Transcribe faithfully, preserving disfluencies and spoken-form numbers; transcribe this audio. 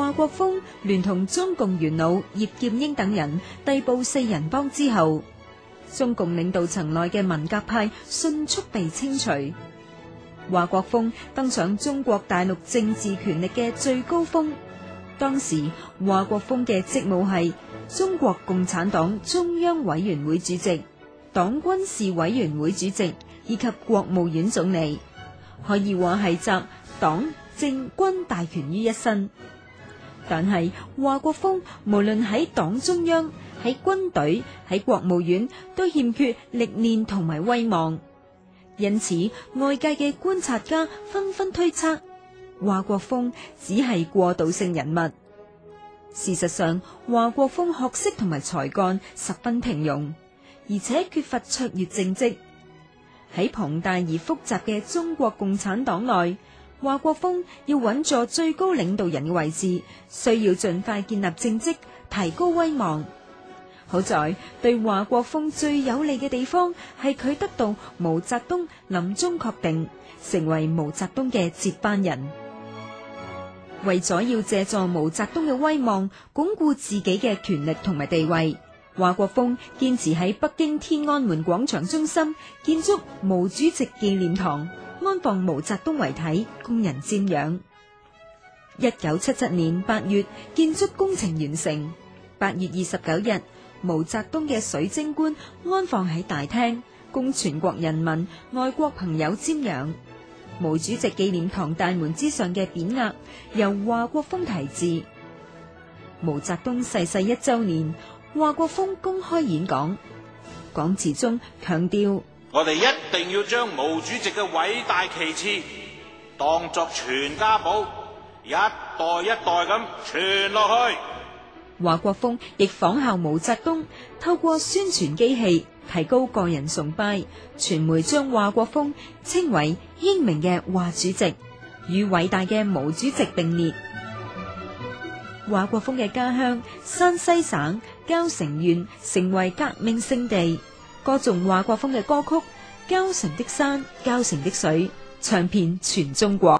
華國鋒聯同中共元老葉劍英等人逮捕四人幫之後，中共領導層內嘅文革派迅速被清除。華國鋒登上中國大陸政治權力嘅最高峰。當時華國鋒嘅職務係中國共產黨中央委員會主席、黨軍事委員會主席以及國務院總理，可以話係集黨政軍大權於一身。但係華國鋒無論喺黨中央、喺軍隊、喺國務院都欠缺歷練同埋威望，因此外界嘅觀察家紛紛推測華國鋒只係過渡性人物。事實上，華國鋒學識同埋才幹十分平庸，而且缺乏卓越政績。喺龐大而複雜嘅中國共產黨內，華國鋒要穩坐最高領導人嘅位置，需要盡快建立政績，提高威望。好在對華國鋒最有利嘅地方係佢得到毛澤東臨終確定，成為毛澤東嘅接班人。為咗要借助毛澤東嘅威望，鞏固自己嘅權力同埋地位，華國鋒堅持喺北京天安門廣場中心建築毛主席紀念堂，安放毛澤東遺體，供人瞻仰。一九七七年八月，建築工程完成。八月二十九日，毛澤東嘅水晶棺安放喺大廳，供全國人民、外國朋友瞻仰。毛主席紀念堂大門之上嘅匾額由華國鋒題字。毛澤東逝世一周年，華國鋒公開演講，講辭中強調： 我哋一定要將毛主席嘅偉大旗幟當作傳家寶，一代一代咁傳落去。 華國鋒亦仿效毛澤東，透過宣傳機器提高個人崇拜。傳媒將華國鋒稱為英明嘅華主席，與偉大嘅毛主席並列。華國鋒嘅家鄉山西省交城縣成為革命聖地，歌頌華國鋒嘅歌曲《交城的山，交城的水》唱遍全中國。